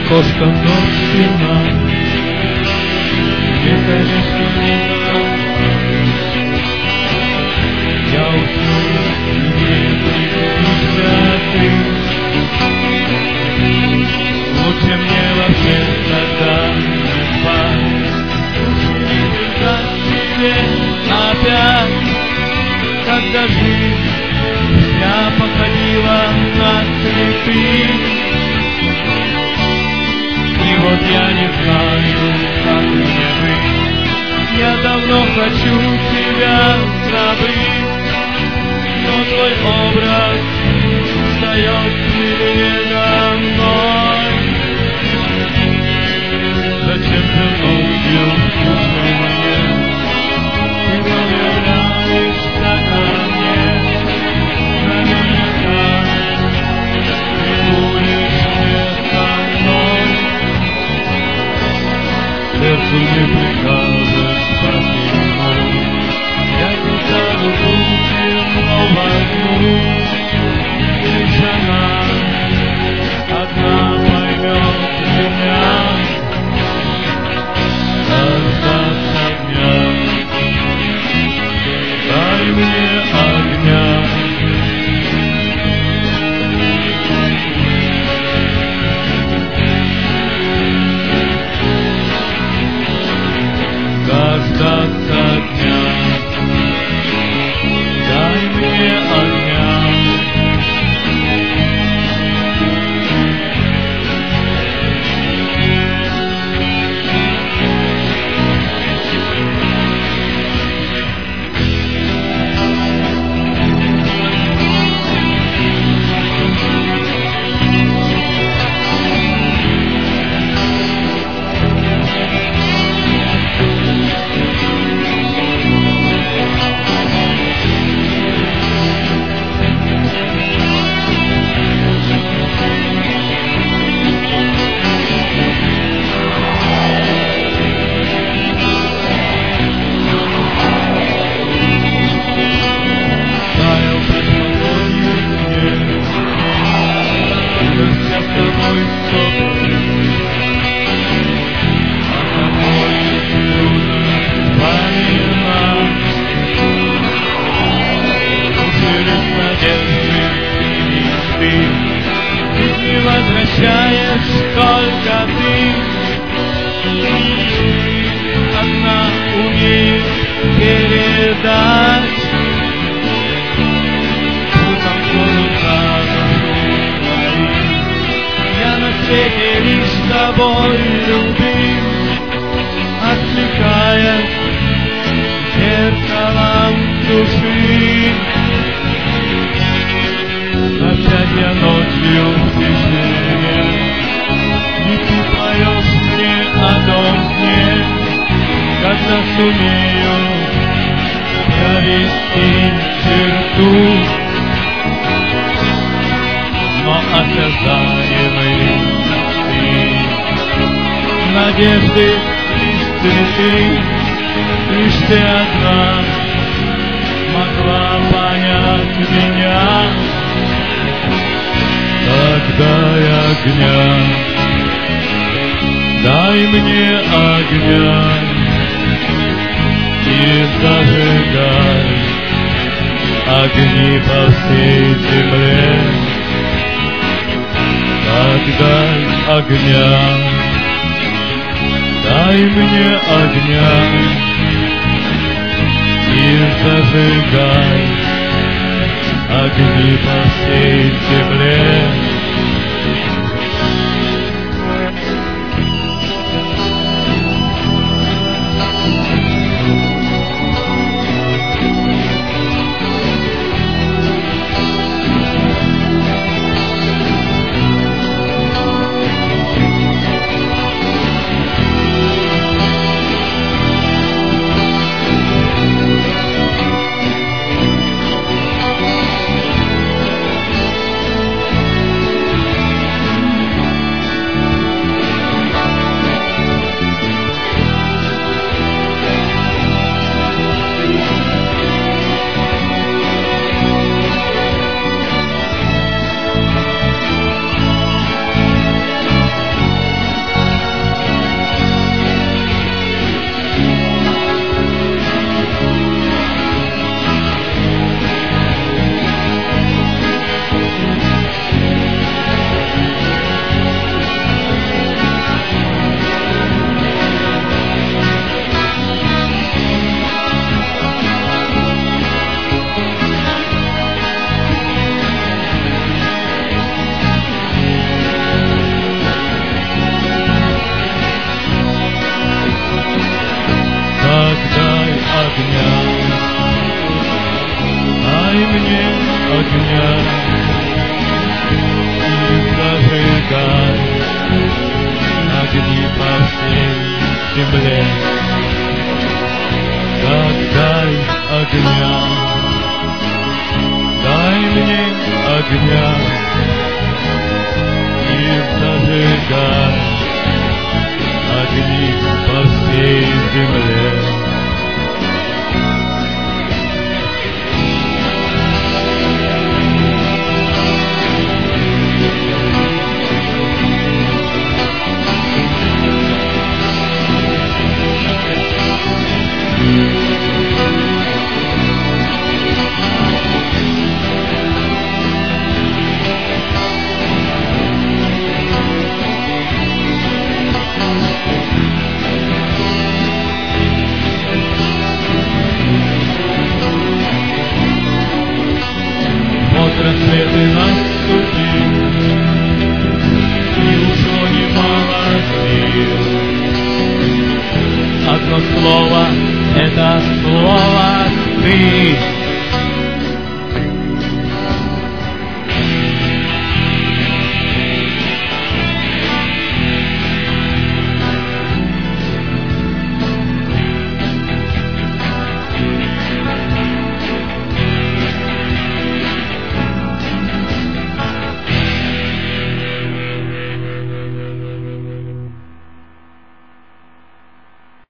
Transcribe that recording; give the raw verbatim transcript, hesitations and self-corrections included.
окошко тошина, не конечно, я усну, не прикрепишься ты. Лучше мне вообще тогда не спать, лучше не держать себе опять, когда жизнь вся походила на цветы. И вот я не знаю, как мне быть, я давно хочу тебя забыть, но твой образ встает передо мной. Зачем ты ночью мне, ты появляешься ко мне, наверняка ты будешь со мной. Сердцу не прикажешь почему, я тебя люблю, но возьму. Лишь она одна поймет меня, дождаться дня, дай мне огня. Дождаться дня, дай мне огня. Возвращаешь только ты, одна умеешь передать. Утром будут говорить, я на свете лишь с тобой любим, отвлекая зеркалом души. Опять я ночью в тишине, и ты поешь мне о том сне, когда сумею провести черту. Но осязаемый ты, надежды лишь цветы, лишь ты одна могла понять меня. Так дай огня, дай мне огня и зажигай огни по всей земле. Так дай огня, дай мне огня и зажигай огни по всей земле. огня и зажигай огни по всей земле. Так дай огня, дай мне огня и зажигай огни по всей земле. Рассветы наступил, и ушло немало сил. Одно слово — это слово «ты».